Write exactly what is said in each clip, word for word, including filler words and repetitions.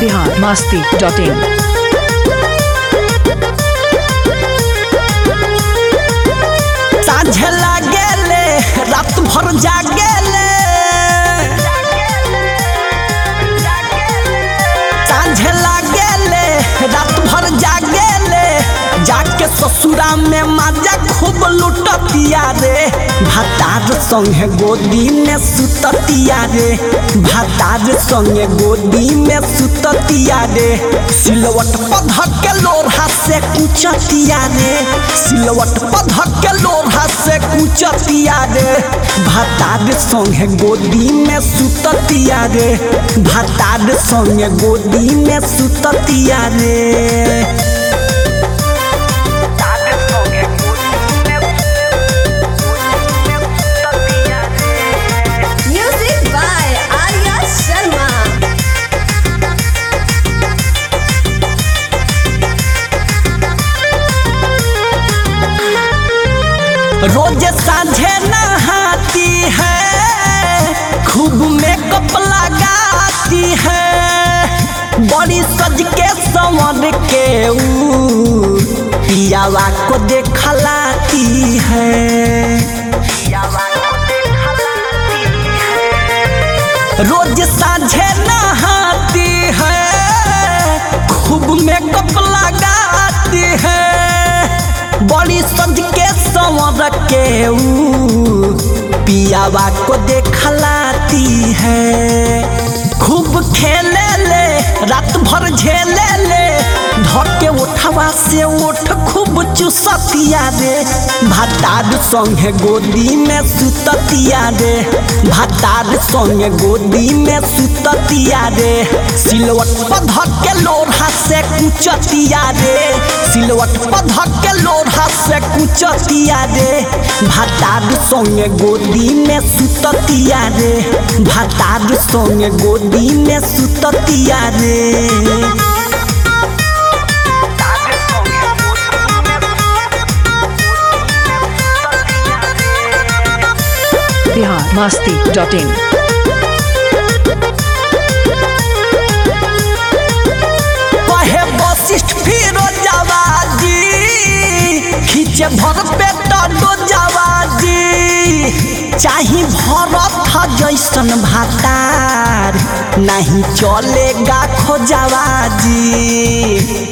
Bihar Masti dot इन। साँझे लागेले रात भर जागेले, साँझे लागेले रात भर जागेले, जाके ससुरा में माजा खूब लुटतिया रे। भातार संगे गोदी में सुततिया रे, भातार संगे गोदी में सुततिया रे। सिलवट पधक के लोरहा से कुचतिया रे, सिलवट पधक के लोरहा से कुचतिया रे। भातार संगे गोदी में सुततिया रे, भातार संगे गोदी में सुततिया रे। रोज सांझे नहाती है, खूब मेकअप लगाती है, बड़ी सज के संवर के ऊ पियावा को देखलाती है, पियावा को देखलाती है। रोज सांझे नहाती है, खूब मेकअप लगाती है, बड़ी सज के संवर के ऊ पियावा को देखलाती है। खूब खेले ले रात भर झेले ले, धके उठवा से उठ खूब चुसतिया रे। भातार संगे गोदी में सुततिया रे, भातार संगे गोदी में सुततिया रे। सिलवट पधक के लोरहा से कुचतिया रे, सिलवट पधक के लोरहा से कुचतिया रे। भातार संगे गोदी में सुततिया रे, भातार संगे गोदी में सुततिया रे। Bihar Masti dot in. कहे वशिष्ठ फिरोजवा जी, खींचे भर पेट डोजवा जी। चाही भरत जैसन भातार, नहीं चलेगा खोजवा जी।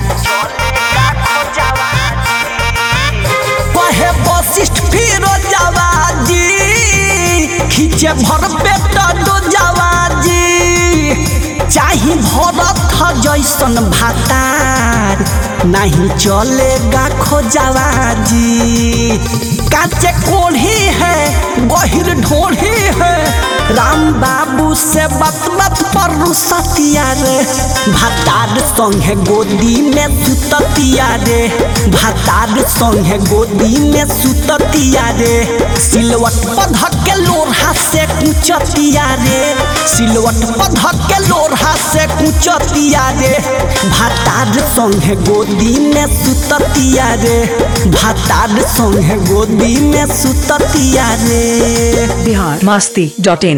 कहे वशिष्ठ फिरोजवा जी, खींचे भर पेट डोजवा जी। चाही भरत जैसन भातार, नहीं चलेगा खोजवा जी। काचे कोढ़ी है गहिर ढोढ़ी है, राम बाबू से बात बात पर रुसतिया रे। भातार संगे गोदी में सुततिया रे, भातार संगे गोदी में सुततिया रे। सिलवट पधक के लोरहा से कुचतिया रे, सिलवट पधक के लोरहा से कुचतिया रे। भातार संगे गोदी में सुततिया रे, भातार संगे गोदी में सुततिया रे। बिहार मस्ती डॉट इन।